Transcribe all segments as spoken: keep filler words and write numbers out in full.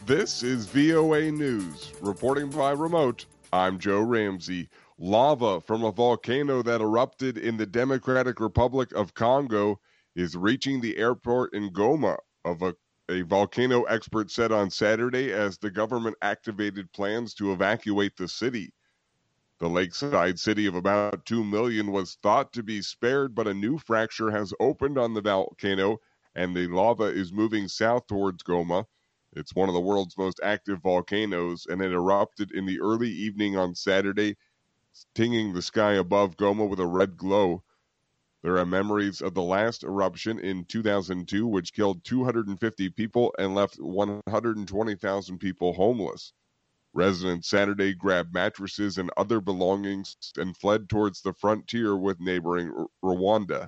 This is V O A News. Reporting by remote, I'm Joe Ramsey. Lava from a volcano that erupted in the Democratic Republic of Congo is reaching the airport in Goma, of a, a volcano expert said on Saturday as the government activated plans to evacuate the city. The lakeside city of about two million was thought to be spared, but a new fracture has opened on the volcano, and the lava is moving south towards Goma. It's one of the world's most active volcanoes, and it erupted in the early evening on Saturday, tinging the sky above Goma with a red glow. There are memories of the last eruption in two thousand two, which killed two hundred fifty people and left one hundred twenty thousand people homeless. Residents Saturday grabbed mattresses and other belongings and fled towards the frontier with neighboring R- Rwanda.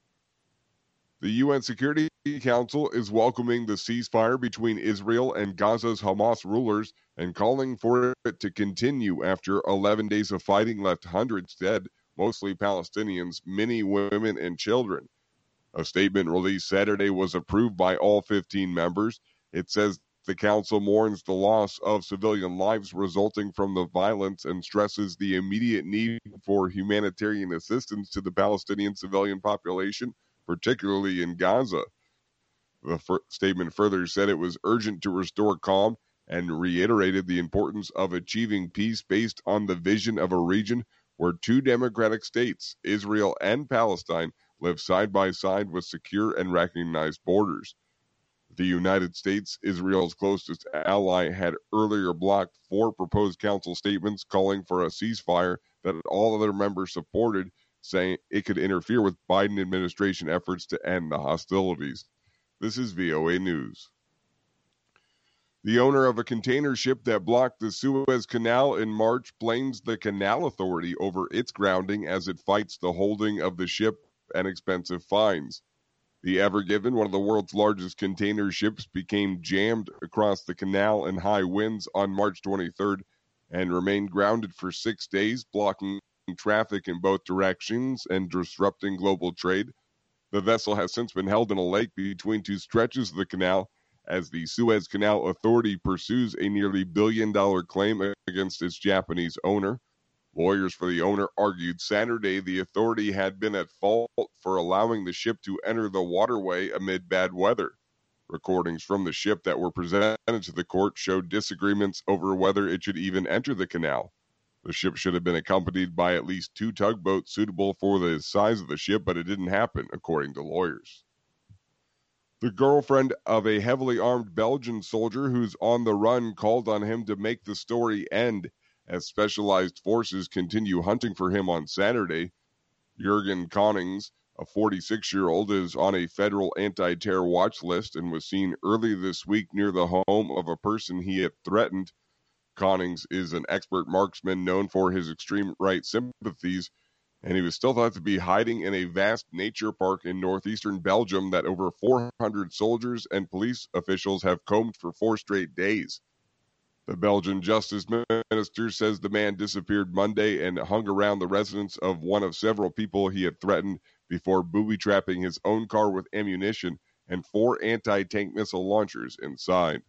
The U N Security Council is welcoming the ceasefire between Israel and Gaza's Hamas rulers and calling for it to continue after eleven days of fighting left hundreds dead, mostly Palestinians, many women and children. A statement released Saturday was approved by all fifteen members. It says the council mourns the loss of civilian lives resulting from the violence and stresses the immediate need for humanitarian assistance to the Palestinian civilian population, particularly in Gaza. The f- statement further said it was urgent to restore calm and reiterated the importance of achieving peace based on the vision of a region where two democratic states, Israel and Palestine, live side by side with secure and recognized borders. The United States, Israel's closest ally, had earlier blocked four proposed council statements calling for a ceasefire that all other members supported, saying it could interfere with Biden administration efforts to end the hostilities. This is V O A News. The owner of a container ship that blocked the Suez Canal in March blames the Canal Authority over its grounding as it fights the holding of the ship and expensive fines. The Ever Given, one of the world's largest container ships, became jammed across the canal in high winds on March twenty-third and remained grounded for six days, blocking traffic in both directions and disrupting global trade. The vessel has since been held in a lake between two stretches of the canal as the Suez Canal Authority pursues a nearly billion-dollar claim against its Japanese owner. Lawyers for the owner argued Saturday the authority had been at fault for allowing the ship to enter the waterway amid bad weather. Recordings from the ship that were presented to the court showed disagreements over whether it should even enter the canal. The ship should have been accompanied by at least two tugboats suitable for the size of the ship, but it didn't happen, according to lawyers. The girlfriend of a heavily armed Belgian soldier who's on the run called on him to make the story end as specialized forces continue hunting for him on Saturday. Jurgen Konings, a forty-six-year-old, is on a federal anti-terror watch list and was seen early this week near the home of a person he had threatened. Konings is an expert marksman known for his extreme right sympathies, and he was still thought to be hiding in a vast nature park in northeastern Belgium that over four hundred soldiers and police officials have combed for four straight days. The Belgian justice minister says the man disappeared Monday and hung around the residence of one of several people he had threatened before booby-trapping his own car with ammunition and four anti-tank missile launchers inside.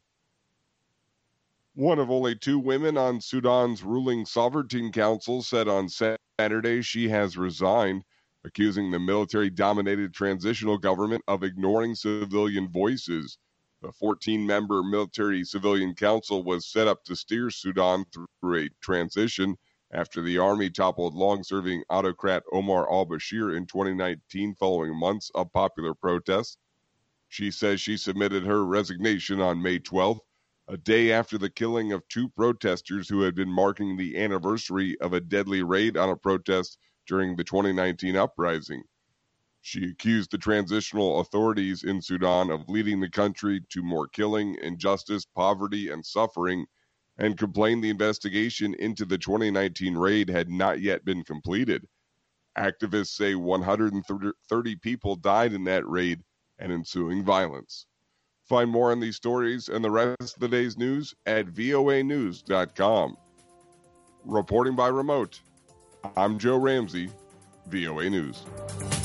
One of only two women on Sudan's ruling Sovereignty Council said on Saturday she has resigned, accusing the military-dominated transitional government of ignoring civilian voices. The fourteen-member military-civilian council was set up to steer Sudan through a transition after the army toppled long-serving autocrat Omar al-Bashir in twenty nineteen following months of popular protests. She says she submitted her resignation on May twelfth, a day after the killing of two protesters who had been marking the anniversary of a deadly raid on a protest during the twenty nineteen uprising. She accused the transitional authorities in Sudan of leading the country to more killing, injustice, poverty, and suffering, and complained the investigation into the twenty nineteen raid had not yet been completed. Activists say one hundred thirty people died in that raid and ensuing violence. Find more on these stories and the rest of the day's news at V O A news dot com. Reporting by remote, I'm Joe Ramsey, V O A News.